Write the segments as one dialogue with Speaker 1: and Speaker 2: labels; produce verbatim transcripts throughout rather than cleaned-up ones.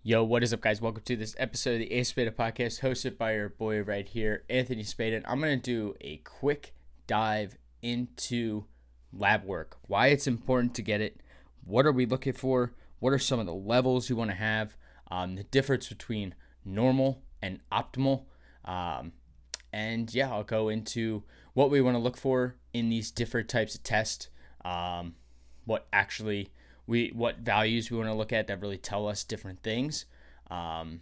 Speaker 1: Yo, what is up, guys? Welcome to this episode of the A Spada Podcast, hosted by your boy right here, Anthony Spada. And I'm going to do a quick dive into lab work, why it's important to get it, what are we looking for, what are some of the levels you want to have, um, the difference between normal and optimal. Um, and yeah, I'll go into what we want to look for in these different types of tests, um, what actually we what values we want to look at that really tell us different things, um,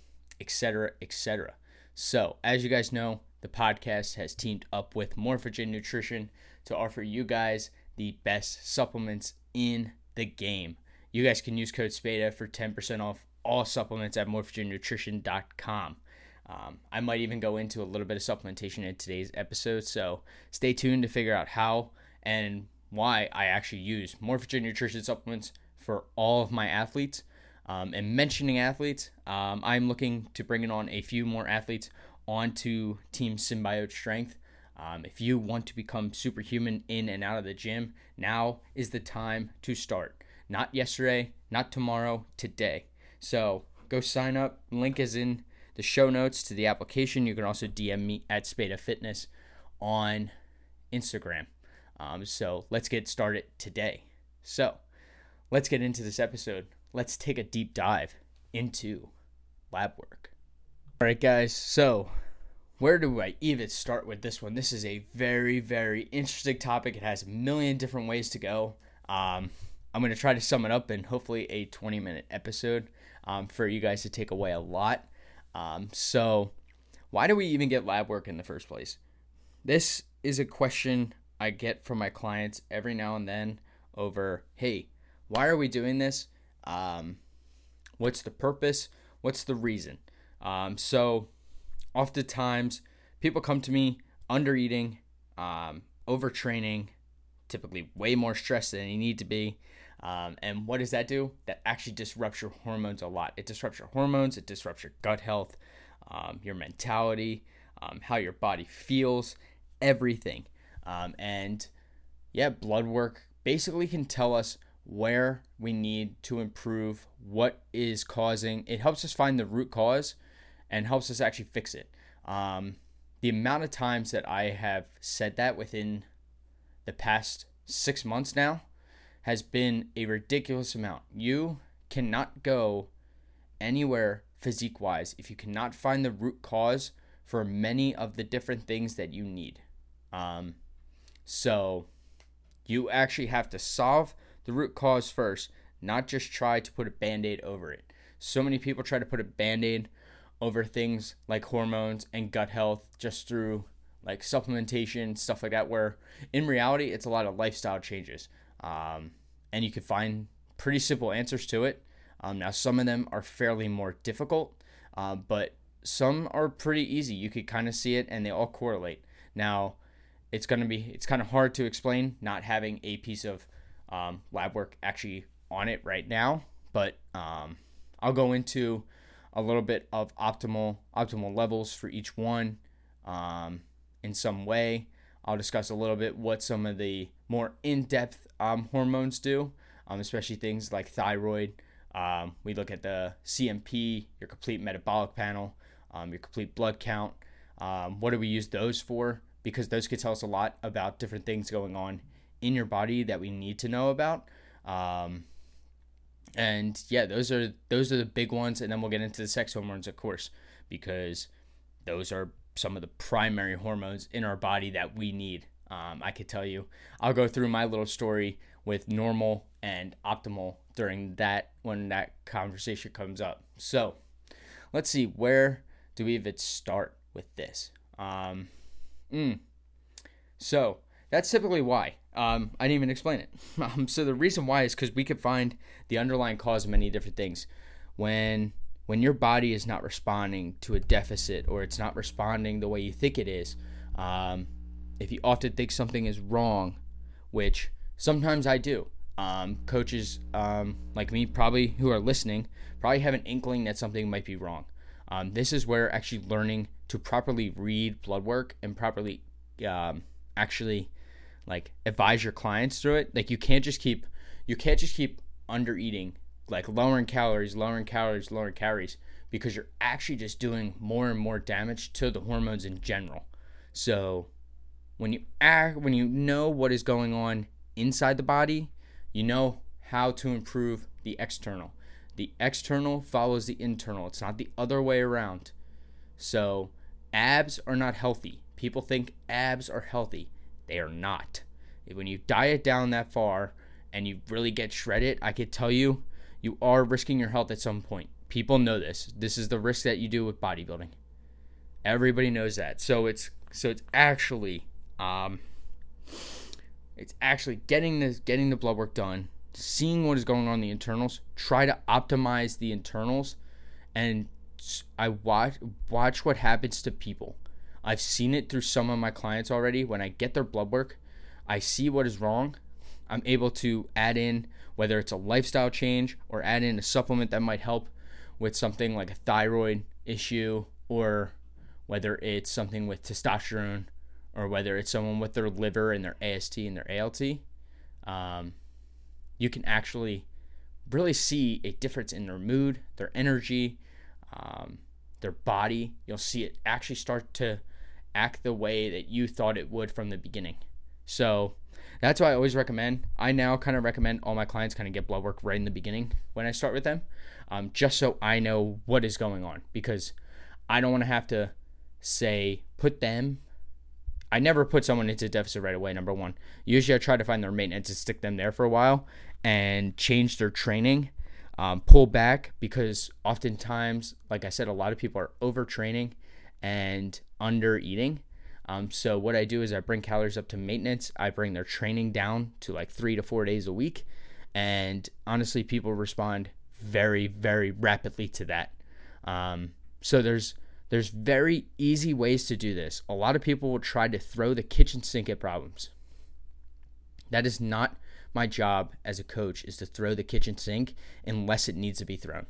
Speaker 1: et cetera, et cetera. So, as you guys know, the podcast has teamed up with Morphogen Nutrition to offer you guys the best supplements in the game. You guys can use code SPADA for ten percent off all supplements at morphogen nutrition dot com. Um, I might even go into a little bit of supplementation in today's episode, so stay tuned to figure out how and why I actually use Morphogen Nutrition supplements for all of my athletes. Um, and mentioning athletes, um, I'm looking to bring on a few more athletes onto Team Symbiote Strength. Um, if you want to become superhuman in and out of the gym, now is the time to start. Not yesterday, not tomorrow, today. So go sign up. Link is in the show notes to the application. You can also D M me at Spada Fitness on Instagram. Um, so let's get started today. So let's get into this episode. Let's take a deep dive into lab work. All right, guys. So where do I even start with this one? This is a very, very interesting topic. It has a million different ways to go. Um, I'm going to try to sum it up in hopefully a twenty minute episode um, for you guys to take away a lot. Um, so why do we even get lab work in the first place? This is a question I get from my clients every now and then over, hey, why are we doing this? Um, what's the purpose? What's the reason? Um, so oftentimes people come to me under eating, um, overtraining, typically way more stressed than you need to be. Um, and what does that do? That actually disrupts your hormones a lot. It disrupts your hormones. It disrupts your gut health, um, your mentality, um, how your body feels, everything. Um, and yeah, blood work basically can tell us where we need to improve, what is causing. It helps us find the root cause and helps us actually fix it. Um, the amount of times that I have said that within the past six months now has been a ridiculous amount. You cannot go anywhere physique-wise if you cannot find the root cause for many of the different things that you need. Um, So you actually have to solve the root cause first, not just try to put a Band-Aid over it. So many people try to put a Band-Aid over things like hormones and gut health just through like supplementation, stuff like that, where in reality, it's a lot of lifestyle changes. Um, and you can find pretty simple answers to it. Um, now, some of them are fairly more difficult, uh, but some are pretty easy. You could kind of see it and they all correlate. Now, It's going to be, it's kind of hard to explain not having a piece of um, lab work actually on it right now, but um, I'll go into a little bit of optimal, optimal levels for each one um, in some way. I'll discuss a little bit what some of the more in-depth um, hormones do, um, especially things like thyroid. Um, we look at the C M P, your complete metabolic panel, um, your complete blood count. Um, what do we use those for? Because those could tell us a lot about different things going on in your body that we need to know about. Um, and yeah, those are those are the big ones. And then we'll get into the sex hormones, of course, because those are some of the primary hormones in our body that we need. Um, I could tell you, I'll go through my little story with normal and optimal during that when that conversation comes up. So let's see, where do we even start with this? Um, Mm. So that's typically why. Um, I didn't even explain it. Um, so the reason why is because we could find the underlying cause of many different things. When when your body is not responding to a deficit or it's not responding the way you think it is, um, if you often think something is wrong, which sometimes I do. Um, coaches um, like me, probably who are listening, probably have an inkling that something might be wrong. Um, this is where actually learning to properly read blood work and properly um, actually like advise your clients through it. Like you can't just keep you can't just keep under eating like lowering calories, lowering calories, lowering calories, because you're actually just doing more and more damage to the hormones in general. So when you act, when you know what is going on inside the body, you know how to improve the external. The external follows the internal. It's not the other way around. So abs are not healthy. People think abs are healthy. They are not. When you diet down that far and you really get shredded, I could tell you, you are risking your health at some point. People know this. This is the risk that you do with bodybuilding. Everybody knows that. So it's so it's actually um, it's actually getting this getting the blood work done, seeing what is going on in the internals. Try to optimize the internals, and I watch watch what happens to people. I've seen it through some of my clients already. When I get their blood work, I see what is wrong. I'm able to add in, whether it's a lifestyle change or add in a supplement that might help with something like a thyroid issue, or whether it's something with testosterone, or whether it's someone with their liver and their A S T and their A L T. Um, you can actually really see a difference in their mood, their energy, um, their body. You'll see it actually start to act the way that you thought it would from the beginning. So that's why I always recommend, I now kind of recommend all my clients kind of get blood work right in the beginning when I start with them, um, just so I know what is going on, because I don't want to have to say, put them, I never put someone into deficit right away, number one. Usually I try to find their maintenance and stick them there for a while and change their training, um, pull back, because oftentimes, like I said, a lot of people are overtraining and under eating. Um, so what I do is I bring calories up to maintenance. I bring their training down to like three to four days a week. And honestly, people respond very, very rapidly to that. Um, so there's there's very easy ways to do this. A lot of people will try to throw the kitchen sink at problems. That is not my job as a coach, is to throw the kitchen sink unless it needs to be thrown.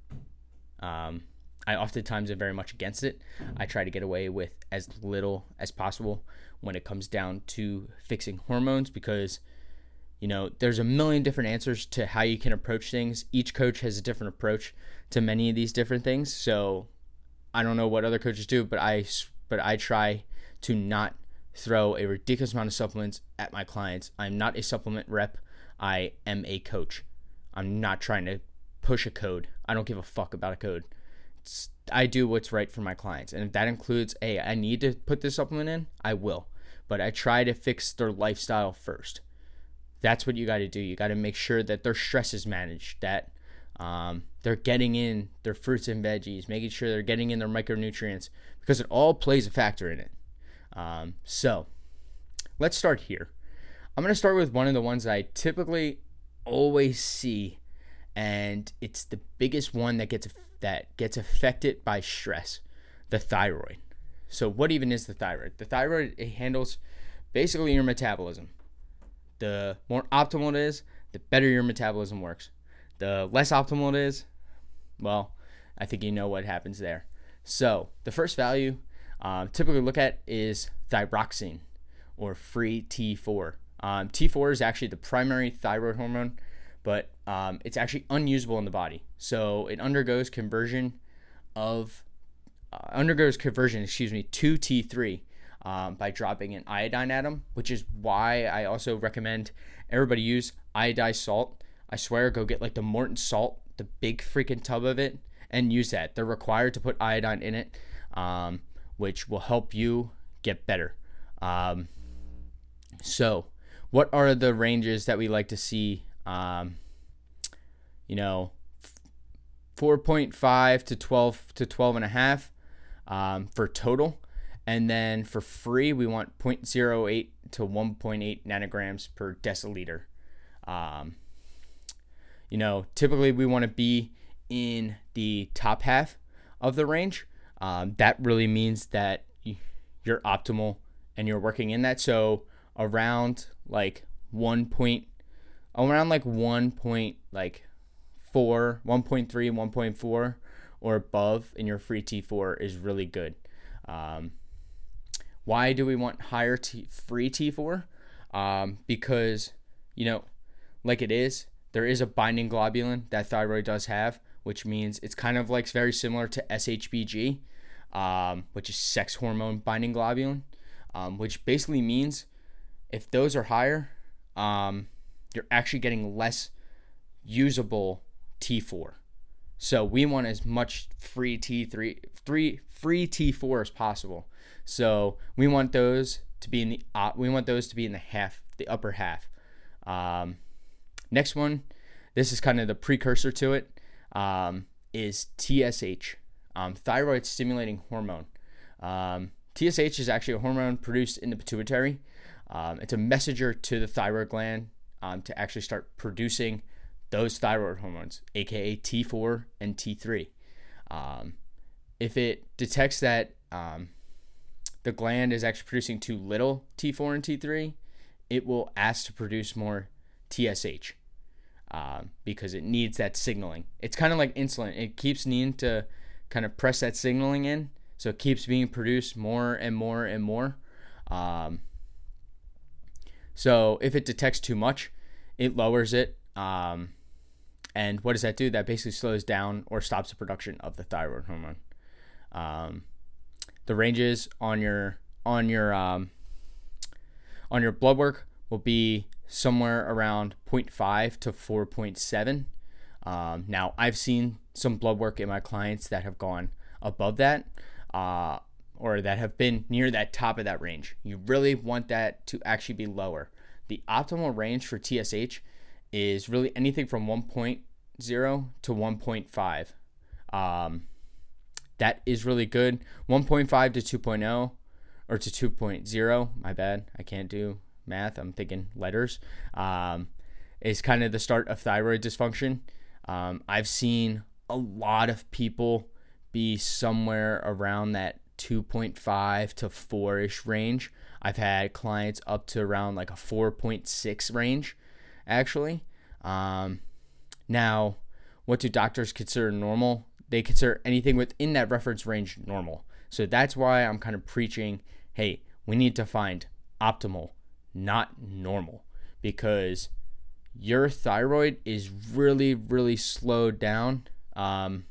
Speaker 1: Um, I oftentimes am very much against it. I try to get away with as little as possible when it comes down to fixing hormones, because, you know, there's a million different answers to how you can approach things. Each coach has a different approach to many of these different things. So I don't know what other coaches do, but I, but I try to not throw a ridiculous amount of supplements at my clients. I'm not a supplement rep. I am a coach. I'm not trying to push a code. I don't give a fuck about a code. It's, I do what's right for my clients. And if that includes, hey, I need to put this supplement in, I will. But I try to fix their lifestyle first. That's what you got to do. You got to make sure that their stress is managed, that um, they're getting in their fruits and veggies, making sure they're getting in their micronutrients, because it all plays a factor in it. Um, so let's start here. I'm going to start with one of the ones that I typically always see, and it's the biggest one that gets that gets affected by stress, the thyroid. So what even is the thyroid? The thyroid, it handles basically your metabolism. The more optimal it is, the better your metabolism works. The less optimal it is, well, I think you know what happens there. So the first value um, typically look at is thyroxine, or free T four. Um, T four is actually the primary thyroid hormone, but um, it's actually unusable in the body. So it undergoes conversion of uh, undergoes conversion, excuse me, to T three um, by dropping an iodine atom, which is why I also recommend everybody use iodized salt. I swear, go get like the Morton salt, the big freaking tub of it, and use that. They're required to put iodine in it, um, which will help you get better. Um, so what are the ranges that we like to see? Um, you know, four point five to twelve to twelve and a half um, for total. And then for free, we want zero point zero eight to one point eight nanograms per deciliter. Um, you know, typically we want to be in the top half of the range. Um, that really means that you're optimal and you're working in that. So around like one point, around like one point like four, one point three, one point four or above in your free T four is really good. Um, why do we want higher T, free T four? Um, because, you know, like it is, there is a binding globulin that thyroid does have, which means it's kind of like very similar to S H B G, um, which is sex hormone binding globulin, um, which basically means if those are higher, um, you're actually getting less usable T four. So we want as much free T three, free, free T four as possible. So we want those to be in the uh, we want those to be in the half, the upper half. Um, next one, this is kind of the precursor to it, um, is T S H, um, thyroid stimulating hormone. Um, T S H is actually a hormone produced in the pituitary. Um, it's a messenger to the thyroid gland um, to actually start producing those thyroid hormones, aka T four and T three. Um, if it detects that um, the gland is actually producing too little T four and T three, it will ask to produce more T S H um, because it needs that signaling. It's kind of like insulin. It keeps needing to kind of press that signaling in, so it keeps being produced more and more and more. Um, so if it detects too much, it lowers it. Um, and what does that do? That basically slows down or stops the production of the thyroid hormone. Um, the ranges on your on your um, on your blood work will be somewhere around zero point five to four point seven. Um, now, I've seen some blood work in my clients that have gone above that, uh, or that have been near that top of that range. You really want that to actually be lower. The optimal range for T S H is really anything from one point zero to one point five. Um, that is really good. one point five to two point oh or to two point oh, my bad, I can't do math, I'm thinking letters, um, is kind of the start of thyroid dysfunction. Um, I've seen a lot of people be somewhere around that two point five to four-ish range. I've had clients up to around like a four point six range, actually. Um, now, what do doctors consider normal? They consider anything within that reference range normal. So that's why I'm kind of preaching, hey, we need to find optimal, not normal, because your thyroid is really, really slowed down um,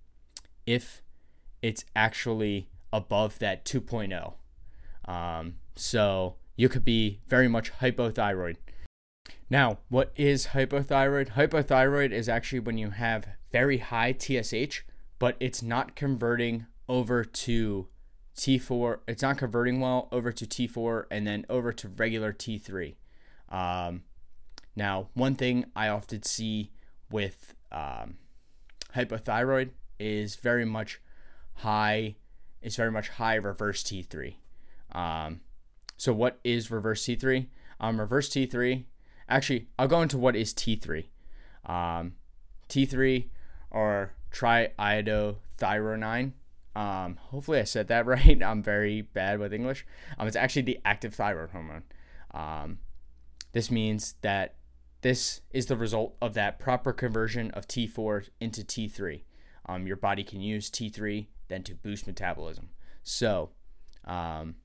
Speaker 1: if it's actually above that two point oh. Um, so you could be very much hypothyroid. Now, what is hypothyroid? Hypothyroid is actually when you have very high T S H, but it's not converting over to T four. It's not converting well over to T four and then over to regular T three. Um, now, one thing I often see with um, hypothyroid is very much high. It's very much high reverse T three. Um, so, what is reverse T three? Um, reverse T three. Actually, I'll go into what is T three. Um, T three or triiodothyronine. Um, hopefully I said that right. I'm very bad with English. Um, it's actually the active thyroid hormone. Um, this means that this is the result of that proper conversion of T four into T three. Um, your body can use T three then to boost metabolism. So, um,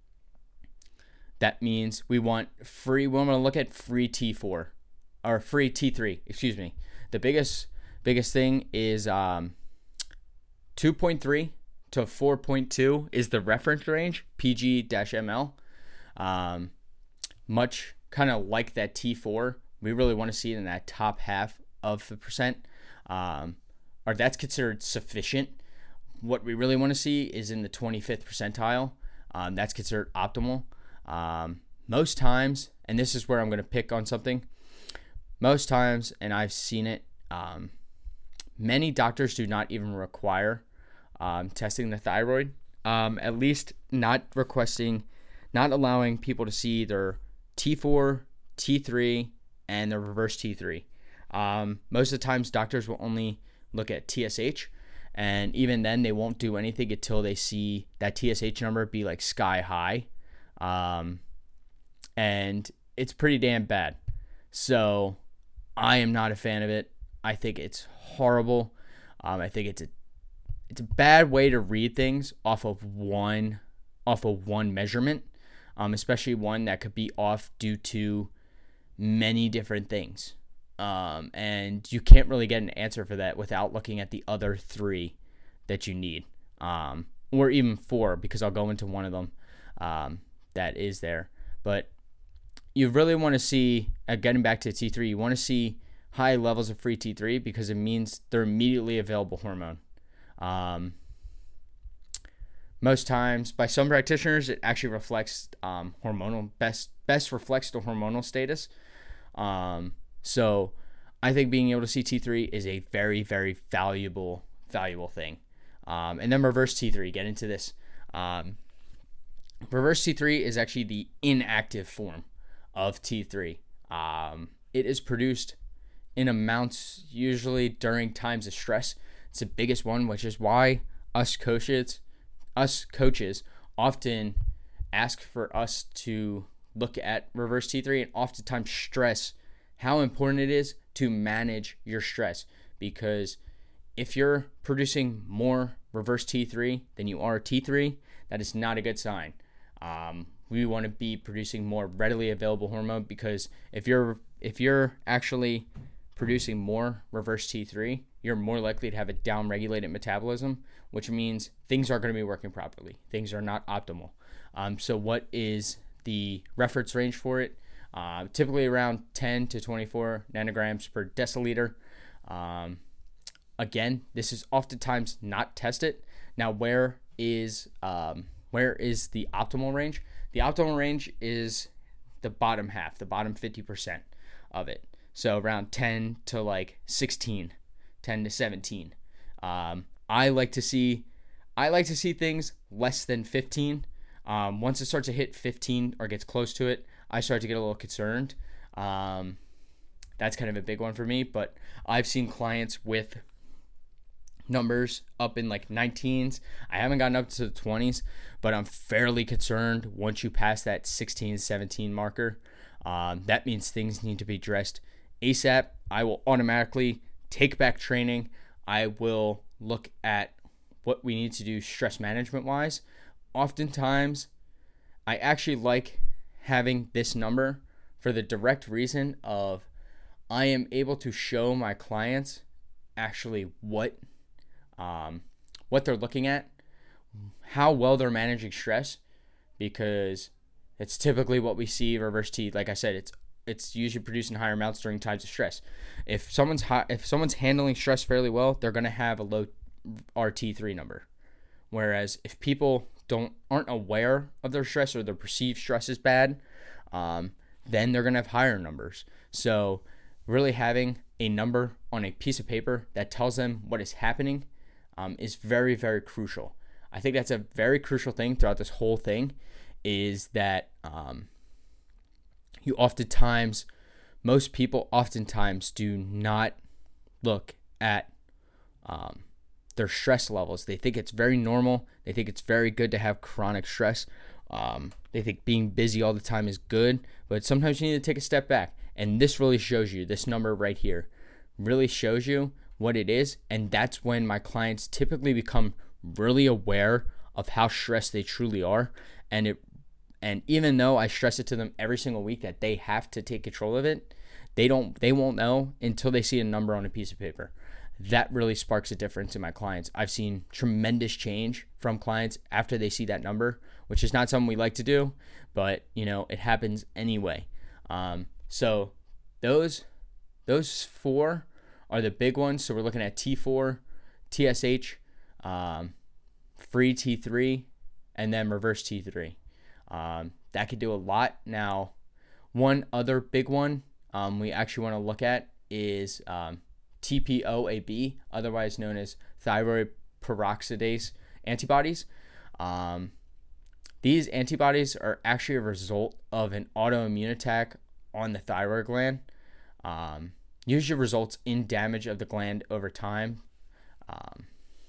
Speaker 1: that means we want free, we want to look at free T four, or free T three, excuse me. The biggest, biggest thing is um, two point three to four point two is the reference range, P G M L. Um, much kind of like that T four, we really want to see it in that top half of the percent, um, or that's considered sufficient. What we really want to see is in the twenty-fifth percentile. Um, that's considered optimal. Um, most times, and this is where I'm going to pick on something, most times, and I've seen it, um, many doctors do not even require um, testing the thyroid, um, at least not requesting, not allowing people to see their T four, T three, and their reverse T three. Um, most of the times, doctors will only look at T S H, and even then, they won't do anything until they see that T S H number be like sky high. Um, and it's pretty damn bad. So I am not a fan of it. I think it's horrible. Um, I think it's a, it's a bad way to read things off of one, off of one measurement. Um, especially one that could be off due to many different things. Um, and you can't really get an answer for that without looking at the other three that you need, um, or even four, because I'll go into one of them um, that is there. But you really want to see, uh, getting back to T three, you want to see high levels of free T three because it means they're immediately available hormone. Um, most times, by some practitioners, it actually reflects um, hormonal, best best reflects the hormonal status. Um, so I think being able to see T three is a very, very valuable, valuable thing. Um, and then reverse T three, get into this. Um, reverse T three is actually the inactive form of T three. Um, it is produced in amounts usually during times of stress. It's the biggest one, which is why us coaches, us coaches often ask for us to look at reverse T three and oftentimes stress how important it is to manage your stress, because if you're producing more reverse T three than you are T three, that is not a good sign. Um, we want to be producing more readily available hormone, because if you're if you're actually producing more reverse T three, you're more likely to have a down-regulated metabolism, which means things aren't going to be working properly. Things are not optimal. Um, so what is the reference range for it? Uh, typically around ten to twenty-four nanograms per deciliter. Um, again, this is oftentimes not tested. Now, where is um, where is the optimal range? The optimal range is the bottom half, the bottom fifty percent of it. So around ten to like sixteen, ten to seventeen. Um, I like to see, I like to see things less than fifteen. Um, once it starts to hit fifteen or gets close to it, I start to get a little concerned. Um, that's kind of a big one for me, but I've seen clients with numbers up in like nineteens. I haven't gotten up to the twenties, but I'm fairly concerned once you pass that sixteen, seventeen marker. Um, that means things need to be addressed ASAP. I will automatically take back training. I will look at what we need to do stress management wise. Oftentimes, I actually like having this number for the direct reason of I am able to show my clients actually what um, what they're looking at, how well they're managing stress, because it's typically what we see reverse T. Like I said, it's it's usually producing higher amounts during times of stress. If someone's high, if someone's handling stress fairly well, they're going to have a low R T three number. Whereas if people don't aren't aware of their stress or their perceived stress is bad, um, then they're going to have higher numbers. So really having a number on a piece of paper that tells them what is happening um, is very, very crucial. I think that's a very crucial thing throughout this whole thing, is that um, you oftentimes, most people oftentimes do not look at um, their stress levels. They think it's very normal. They think it's very good to have chronic stress. Um, they think being busy all the time is good, but sometimes you need to take a step back. And this really shows you, this number right here really shows you what it is. And that's when my clients typically become really aware of how stressed they truly are. And it, and even though I stress it to them every single week that they have to take control of it, they don't, they won't know until they see a number on a piece of paper. That really sparks a difference in my clients. I've seen tremendous change from clients after they see that number, which is not something we like to do, but you know, it happens anyway. Um, so those, those four are the big ones. So we're looking at T four, T S H, um, free T three, and then reverse T three. Um, that could do a lot. Now, one other big one um, we actually want to look at is um, T P O A B, otherwise known as thyroid peroxidase antibodies. Um, these antibodies are actually a result of an autoimmune attack on the thyroid gland. Um, usually results in damage of the gland over time. Um,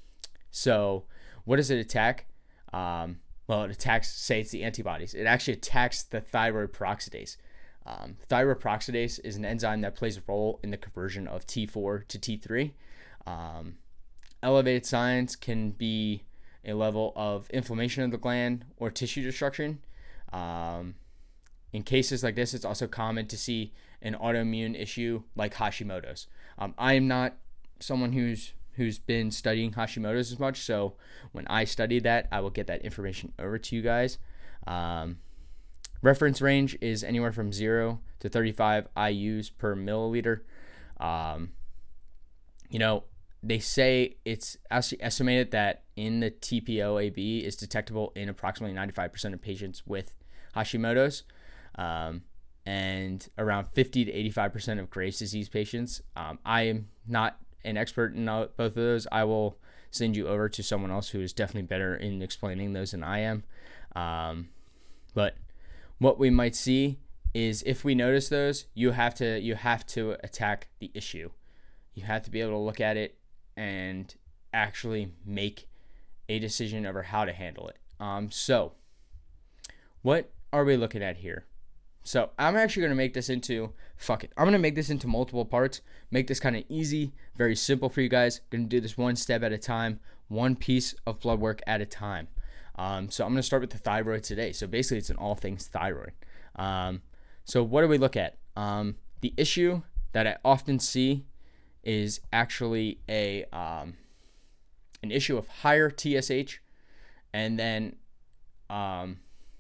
Speaker 1: so what does it attack? Um, well, it attacks, say it's the antibodies. It actually attacks the thyroid peroxidase. Um, thyroid peroxidase is an enzyme that plays a role in the conversion of T four to T three. Um, elevated signs can be a level of inflammation of the gland or tissue destruction. Um, in cases like this, it's also common to see an autoimmune issue like Hashimoto's. Um, I am not someone who's who's been studying Hashimoto's as much, so when I study that, I will get that information over to you guys. Um, reference range is anywhere from zero to thirty-five I U's per milliliter. Um, you know, they say it's actually estimated that in the T P O A B is detectable in approximately ninety-five percent of patients with Hashimoto's, um, and around fifty to eighty-five percent of Graves' disease patients. Um, I am not an expert in both of those. I will send you over to someone else who is definitely better in explaining those than I am. Um, but what we might see is if we notice those, you have to you have to attack the issue. You have to be able to look at it and actually make a decision over how to handle it. Um, so what are we looking at here? So I'm actually going to make this into, fuck it. I'm going to make this into multiple parts, make this kind of easy, very simple for you guys. Going to do this one step at a time, one piece of blood work at a time. Um, so I'm going to start with the thyroid today. So basically it's an all things thyroid. Um, so what do we look at? Um, the issue that I often see is actually a um, an issue of higher T S H and then um,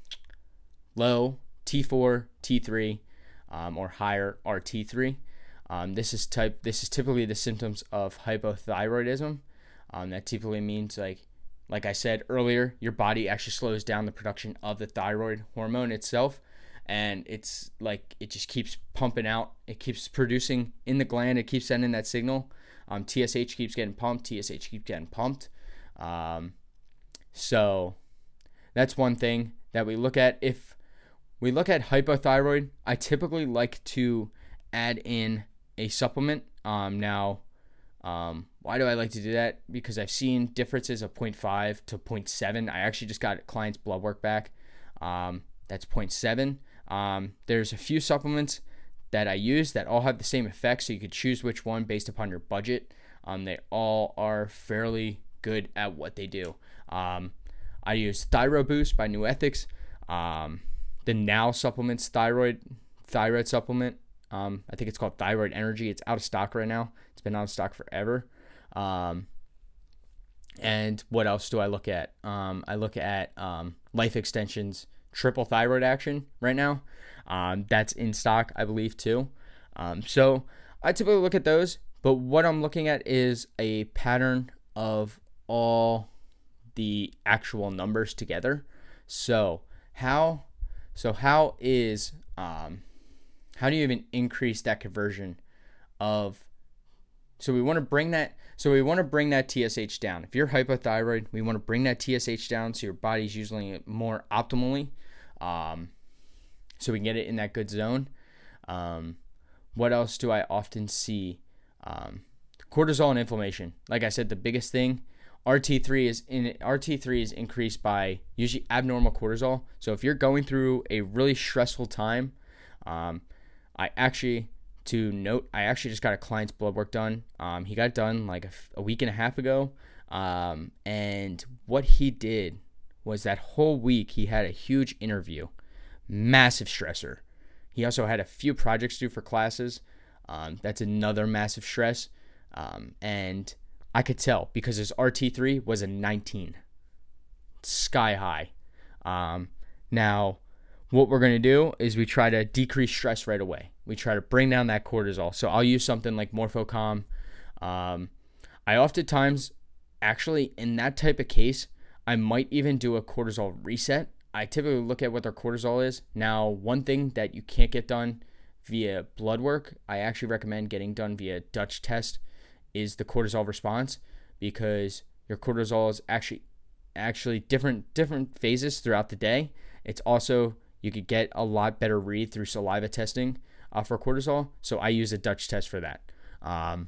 Speaker 1: low T four, T three, um, or higher R T three. Um, this is type. This is typically the symptoms of hypothyroidism. Um, that typically means, like, like I said earlier, your body actually slows down the production of the thyroid hormone itself, and it's like it just keeps pumping out. It keeps producing in the gland. It keeps sending that signal. Um, T S H keeps getting pumped. T S H keeps getting pumped. Um, so that's one thing that we look at. If we look at hypothyroid, I typically like to add in a supplement. Um, now, um, why do I like to do that? Because I've seen differences of zero point five to zero point seven. I actually just got a client's blood work back. Um, that's zero point seven. Um, there's a few supplements that I use that all have the same effect, so you could choose which one based upon your budget. Um, they all are fairly good at what they do. Um, I use Thyro Boost by New Ethics. Um, the Now Supplements thyroid thyroid supplement. Um, I think it's called Thyroid Energy. It's out of stock right now. It's been out of stock forever. Um, and what else do I look at? Um, I look at um, Life Extension's Triple Thyroid Action right now. Um, that's in stock, I believe, too. Um, so I typically look at those, but what I'm looking at is a pattern of all the actual numbers together. So how, so how is, um, how do you even increase that conversion of, so we want to bring that, so we want to bring that T S H down. If you're hypothyroid, we want to bring that T S H down so your body's using it more optimally, um, so we can get it in that good zone. Um, what else do I often see? Um, cortisol and inflammation. Like I said, the biggest thing, R T three is in R T three is increased by usually abnormal cortisol. So if you're going through a really stressful time, um, I actually, to note, I actually just got a client's blood work done. Um, he got it done like a, a week and a half ago. Um, and what he did was that whole week he had a huge interview, massive stressor. He also had a few projects due for classes. Um, that's another massive stress. Um, and I could tell because his R T three was a nineteen, sky high. Um, now, what we're going to do is we try to decrease stress right away. We try to bring down that cortisol. So I'll use something like Morphocalm. Um, I oftentimes, actually, in that type of case, I might even do a cortisol reset. I typically look at what their cortisol is. Now, one thing that you can't get done via blood work, I actually recommend getting done via Dutch test, is the cortisol response, because your cortisol is actually actually different different phases throughout the day. It's also, you could get a lot better read through saliva testing uh, for cortisol. So I use a Dutch test for that. Um,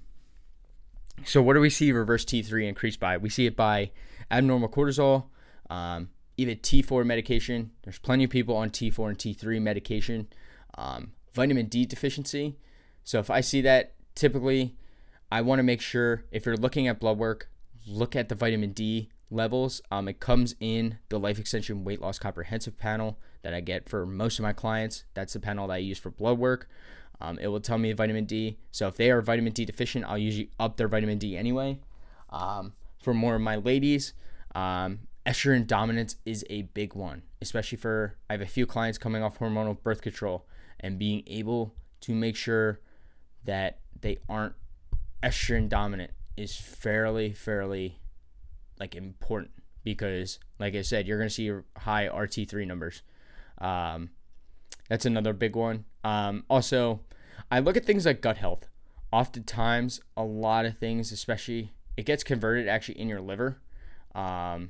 Speaker 1: so what do we see reverse T three increased by? We see it by abnormal cortisol, um, even T four medication. There's plenty of people on T four and T three medication. Um, vitamin D deficiency. So if I see that, typically I want to make sure, if you're looking at blood work, look at the vitamin D levels. Um, it comes in the Life Extension Weight Loss Comprehensive panel that I get for most of my clients. That's the panel that I use for blood work. Um, it will tell me vitamin D. So if they are vitamin D deficient, I'll usually up their vitamin D anyway. Um, for more of my ladies, um, estrogen dominance is a big one, especially for, I have a few clients coming off hormonal birth control, and being able to make sure that they aren't estrogen dominant is fairly, fairly like important, because like I said, you're going to see high R T three numbers. Um, that's another big one. Um, also, I look at things like gut health. Oftentimes, a lot of things, especially, it gets converted actually in your liver. Um,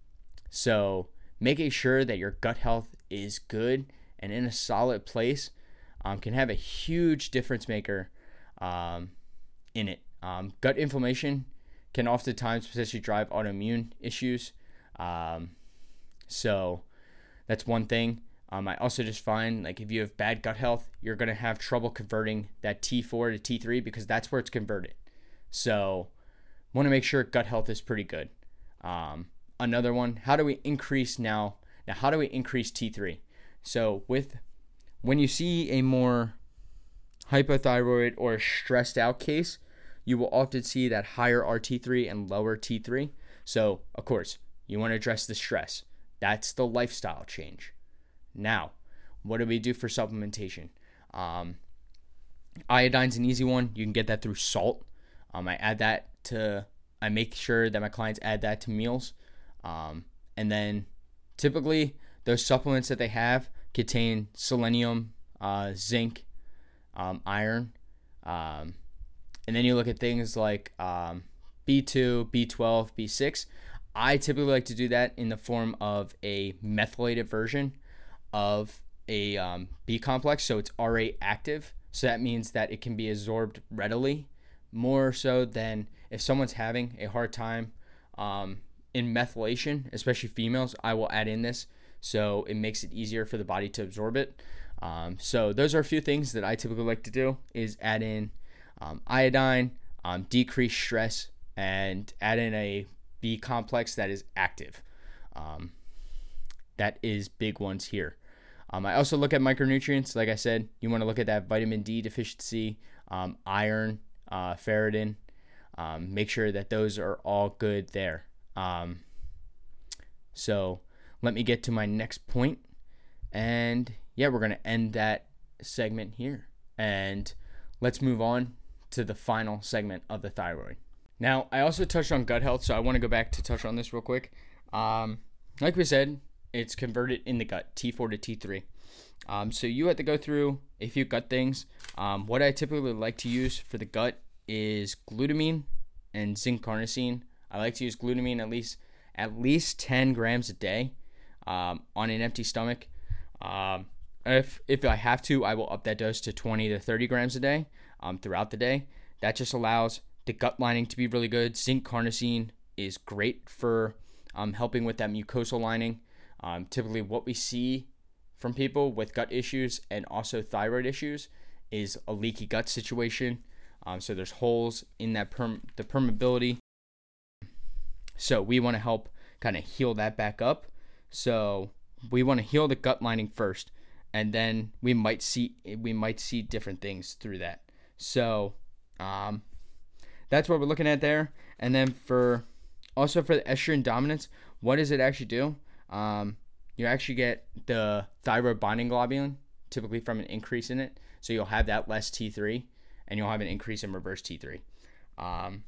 Speaker 1: so making sure that your gut health is good and in a solid place um, can have a huge difference maker um, in it. Um, gut inflammation can oftentimes potentially drive autoimmune issues. Um, so that's one thing. Um, I also just find, like, if you have bad gut health, you're going to have trouble converting that T four to T three, because that's where it's converted. So want to make sure gut health is pretty good. Um, another one, how do we increase now? Now, how do we increase T three? So with, when you see a more hypothyroid or stressed out case, you will often see that higher R T three and lower T three. So, of course, you want to address the stress. That's the lifestyle change. Now, what do we do for supplementation? Um, iodine's an easy one. You can get that through salt. Um, I add that to, I make sure that my clients add that to meals. Um, and then typically those supplements that they have contain selenium, uh, zinc, um, iron. Um, and then you look at things like um, B two, B twelve, B six. I typically like to do that in the form of a methylated version of a um, B complex, so it's R eight active. So that means that it can be absorbed readily, more so than if someone's having a hard time um, in methylation, especially females. I will add in this, so it makes it easier for the body to absorb it. Um, so those are a few things that I typically like to do, is add in um, iodine, um, decrease stress, and add in a B complex that is active. Um, that is big ones here. Um, I also look at micronutrients. Like I said, you want to look at that vitamin D deficiency, um, iron, uh, ferritin. Um, make sure that those are all good there. Um, so let me get to my next point. And yeah, we're going to end that segment here. And let's move on to the final segment of the thyroid. Now, I also touched on gut health, so I want to go back to touch on this real quick. Um, like we said, it's converted in the gut, T four to T three. Um, so you have to go through a few gut things. Um, what I typically like to use for the gut is glutamine and zinc carnosine. I like to use glutamine at least at least ten grams a day um, on an empty stomach. Um, if if I have to, I will up that dose to twenty to thirty grams a day um, throughout the day. That just allows the gut lining to be really good. Zinc carnosine is great for um, helping with that mucosal lining. Um, typically what we see from people with gut issues and also thyroid issues is a leaky gut situation. Um, so there's holes in that perm- the permeability. So we want to help kind of heal that back up. So we want to heal the gut lining first, and then we might see we might see different things through that. So um, that's what we're looking at there. And then for also for the estrogen dominance, what does it actually do? Um, you actually get the thyroid binding globulin, typically from an increase in it. So you'll have that less T three, and you'll have an increase in reverse T three. Um,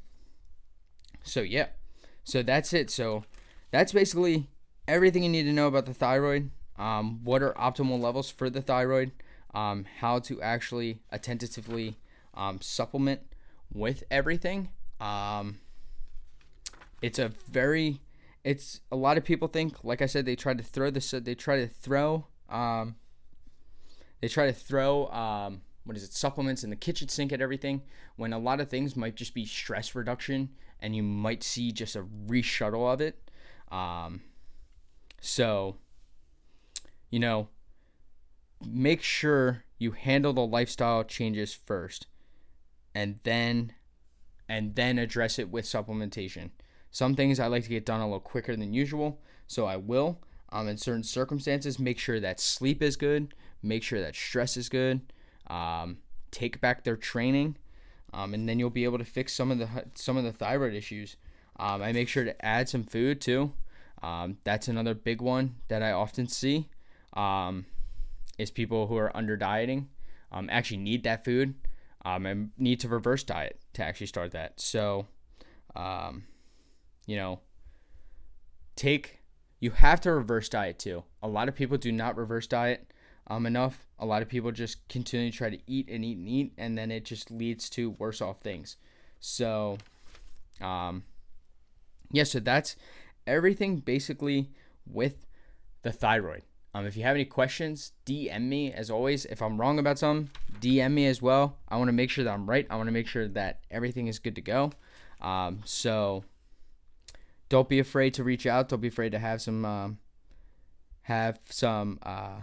Speaker 1: so yeah, so that's it. So that's basically everything you need to know about the thyroid. Um, what are optimal levels for the thyroid? Um, how to actually attentively um, supplement with everything. Um, it's a very It's a lot of people think, like I said, they try to throw this. They try to throw. Um, they try to throw. Um, what is it? Supplements in the kitchen sink at everything. When a lot of things might just be stress reduction, and you might see just a reshuttle of it. Um, so, you know, make sure you handle the lifestyle changes first, and then, and then address it with supplementation. Some things I like to get done a little quicker than usual, so I will. Um, in certain circumstances, make sure that sleep is good, make sure that stress is good, um, take back their training, um, and then you'll be able to fix some of the some of the thyroid issues. Um, I make sure to add some food too. Um, that's another big one that I often see, um, is people who are under dieting um, actually need that food um, and need to reverse diet to actually start that. So, um, you know, take, you have to reverse diet too. A lot of people do not reverse diet um, enough. A lot of people just continue to try to eat and eat and eat, and then it just leads to worse off things. So, um, yeah, so that's everything basically with the thyroid. Um, if you have any questions, D M me as always. If I'm wrong about something, D M me as well. I want to make sure that I'm right. I want to make sure that everything is good to go. Um, so don't be afraid to reach out. Don't be afraid to have some, um, have some, uh,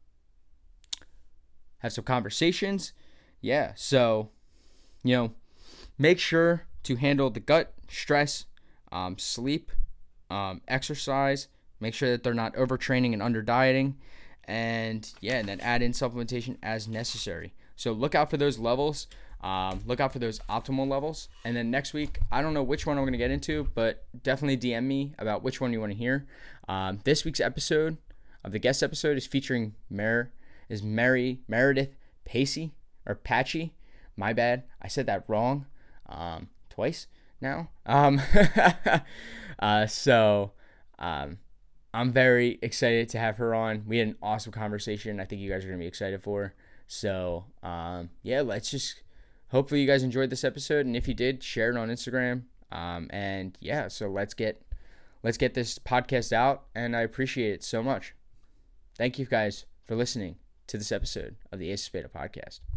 Speaker 1: have some conversations. Yeah. So, you know, make sure to handle the gut, stress, um, sleep, um, exercise. Make sure that they're not overtraining and under dieting, and yeah, and then add in supplementation as necessary. So look out for those levels. Um, look out for those optimal levels. And then next week, I don't know which one I'm going to get into, but definitely D M me about which one you want to hear. Um, this week's episode of the guest episode is featuring Mer is Mary Meredith Pacey or Patchy. My bad, I said that wrong um, twice now. Um, uh, so um, I'm very excited to have her on. We had an awesome conversation. I think you guys are gonna be excited for her. So um, yeah, let's just. Hopefully you guys enjoyed this episode, and if you did, share it on Instagram. Um, and yeah, so let's get let's get this podcast out, and I appreciate it so much. Thank you guys for listening to this episode of the Ace of Spada podcast.